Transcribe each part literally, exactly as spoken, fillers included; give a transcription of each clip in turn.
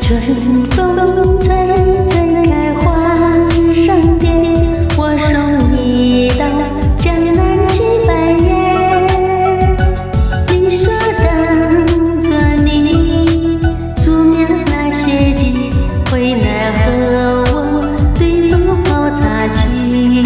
春风吹，吹开花枝上蝶，我送你到江南去拜月。你说当作你素描那些字，回来和我对坐泡茶去。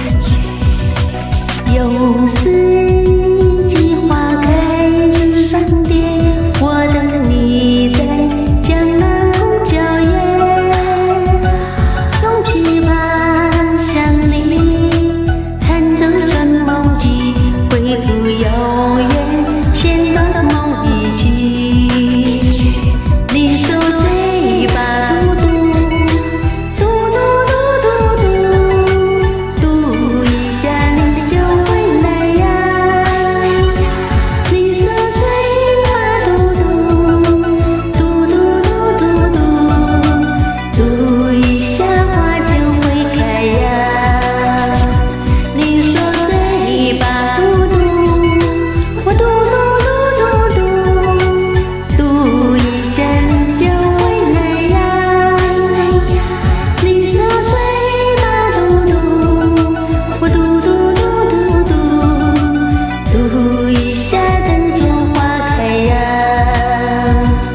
又是一季花开枝上蝶，我等你在江南红郊野，用琵琶向你弹奏春梦记，归途遥远，弦断梦一句。你说嘴巴嘟嘟嘟嘟嘟嘟嘟，嘟一下你就回来呀。你说嘴巴嘟嘟嘟嘟嘟嘟嘟，嘟一下花就会开呀。你说嘴巴嘟嘟，我嘟嘟嘟嘟嘟，嘟一下你就回来呀。你说嘴巴嘟嘟，我嘟嘟嘟嘟嘟，嘟一下等着花开呀。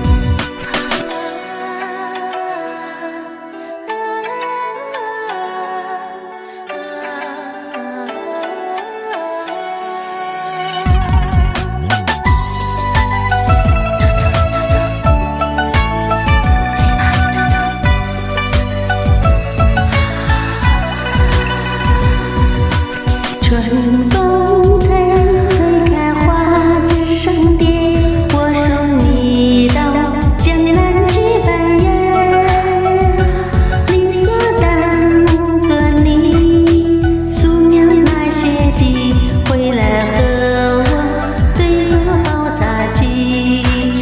春风吹，吹开花枝上蝶，我送你到江南去拜月。你说当作你素描那些字，回来和我对坐泡茶去。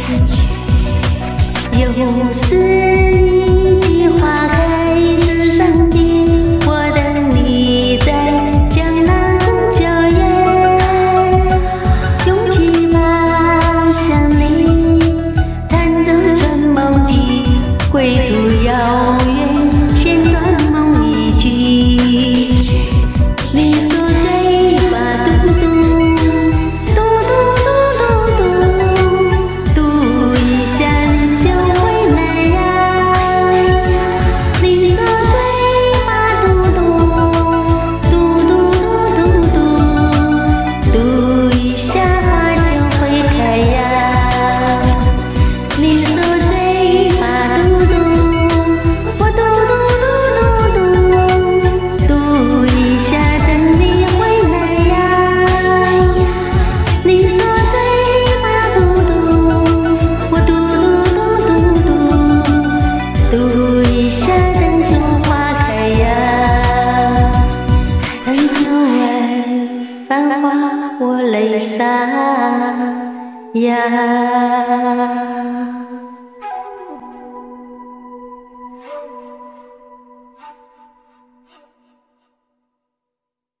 又是一季花开枝上蝶，我等你在江南红郊野，用琵琶向你弹奏春梦记，归途遥远，弦断梦一句。你说嘴巴嘟嘟嘟嘟嘟嘟嘟，嘟一下你就回来呀。你说嘴巴嘟嘟嘟嘟嘟嘟，嘟一下花就会开呀。你说嘴巴嘟嘟，我嘟嘟嘟嘟嘟，嘟一下等你回来呀。你说嘴巴嘟嘟，我嘟嘟嘟嘟嘟，嘟一下等着花开呀。看窗外繁华，我泪洒呀。